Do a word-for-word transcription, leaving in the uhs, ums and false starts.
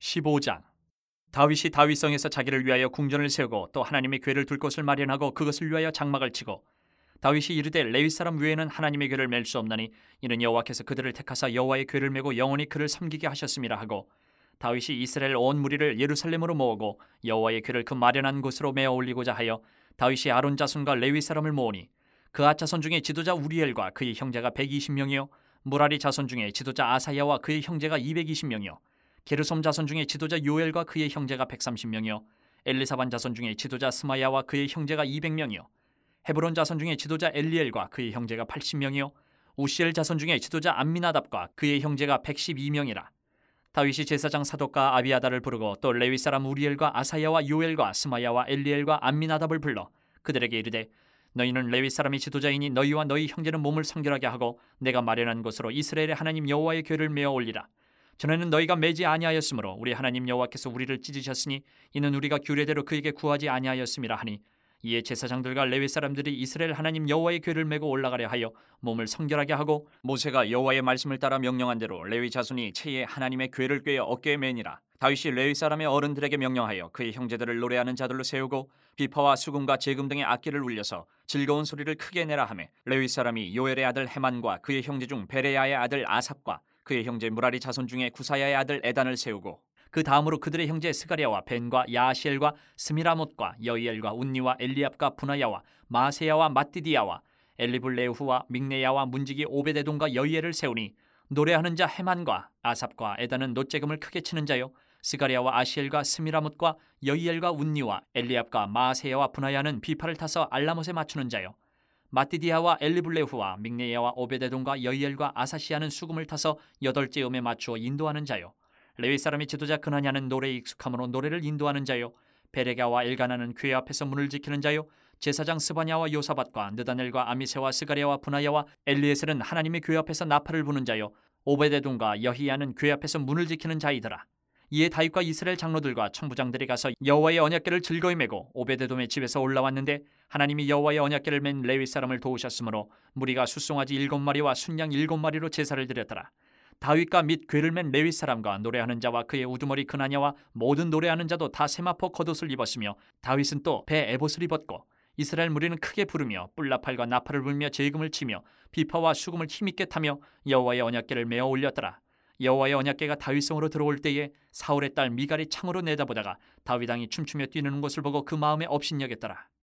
십오 장. 다윗이 다윗성에서 자기를 위하여 궁전을 세우고 또 하나님의 궤를 둘 곳을 마련하고 그것을 위하여 장막을 치고 다윗이 이르되 레위 사람 외에는 하나님의 궤를 맬 수 없나니 이는 여호와께서 그들을 택하사 여호와의 궤를 메고 영원히 그를 섬기게 하셨음이라 하고 다윗이 이스라엘 온 무리를 예루살렘으로 모으고 여호와의 궤를 그 마련한 곳으로 메어 올리고자 하여 다윗이 아론 자손과 레위 사람을 모으니 그앗 자손 중에 지도자 우리엘과 그의 형제가 백이십 명이요 무라리 자손 중에 지도자 아사야와 그의 형제가 이백이십 명이요 게르솜 자손 중에 지도자 요엘과 그의 형제가 백삼십 명이요 엘리사반 자손 중에 지도자 스마야와 그의 형제가 이백 명이요 헤브론 자손 중에 지도자 엘리엘과 그의 형제가 팔십 명이요 우시엘 자손 중에 지도자 암미나답과 그의 형제가 백십이 명이라. 다윗이 제사장 사독과 아비아다를 부르고 또 레위 사람 우리엘과 아사야와 요엘과 스마야와 엘리엘과 암미나답을 불러 그들에게 이르되 너희는 레위 사람이 지도자이니 너희와 너희 형제는 몸을 성결하게 하고 내가 마련한 곳으로 이스라엘의 하나님 여호와의 궤를 메어 올리라. 전에는 너희가 매지 아니하였으므로 우리 하나님 여호와께서 우리를 찢으셨으니 이는 우리가 규례대로 그에게 구하지 아니하였음이라 하니 이에 제사장들과 레위 사람들이 이스라엘 하나님 여호와의 궤를 메고 올라가려 하여 몸을 성결하게 하고 모세가 여호와의 말씀을 따라 명령한 대로 레위 자손이 채에 하나님의 궤를 꿰어 어깨에 매니라. 다윗이 레위 사람의 어른들에게 명령하여 그의 형제들을 노래하는 자들로 세우고 비파와 수금과 제금 등의 악기를 울려서 즐거운 소리를 크게 내라 하매 레위 사람이 요엘의 아들 헤만과 그의 형제 중 베레야의 아들 아삽과 그의 형제 무라리 자손 중에 구사야의 아들 에단을 세우고 그 다음으로 그들의 형제 스가랴와 벤과 야시엘과 스미라못과 여이엘과 운니와 엘리압과 분하야와 마세야와 마띠디야와 엘리블레후와 믹네야와 문지기 오베데돔과 여이엘을 세우니 노래하는 자 헤만과 아삽과 에단은 노재금을 크게 치는 자요 스가랴와 아시엘과 스미라못과 여이엘과 운니와 엘리압과 마세야와 분하야는 비파를 타서 알라못에 맞추는 자요 마띠디야와 엘리블레후와 믹네야와 오베데돔과 여이엘과 아사시아는 수금을 타서 여덟째 음에 맞추어 인도하는 자요 레위 사람이 지도자 그나냐는 노래에 익숙함으로 노래를 인도하는 자요 베레가와 엘가나는 궤 앞에서 문을 지키는 자요 제사장 스바냐와 요사밧과 느다넬과 아미세와 스가랴와 분하야와 엘리에셀은 하나님의 궤 앞에서 나팔을 부는 자요 오베데돔과 여히야는 궤 앞에서 문을 지키는 자이더라. 이에 다윗과 이스라엘 장로들과 천부장들이 가서 여호와의 언약궤를 즐거이 메고 오베데돔의 집에서 올라왔는데 하나님이 여호와의 언약궤를 맨 레위 사람을 도우셨으므로 무리가 숫송아지 일곱 마리와 순양 일곱 마리로 제사를 드렸더라. 다윗과 및 궤를 맨 레위 사람과 노래하는 자와 그의 우두머리 그나냐와 모든 노래하는 자도 다 세마포 겉옷을 입었으며 다윗은 또 배 에봇을 입었고 이스라엘 무리는 크게 부르며 뿔나팔과 나팔을 불며 제금을 치며 비파와 수금을 힘있게 타며 여호와의 언약궤를 메어 올렸더라. 여호와의 언약궤가 다윗성으로 들어올 때에 사울의 딸 미갈이 창으로 내다보다가 다윗 왕이 춤추며 뛰는 것을 보고 그 마음에 업신여겼더라.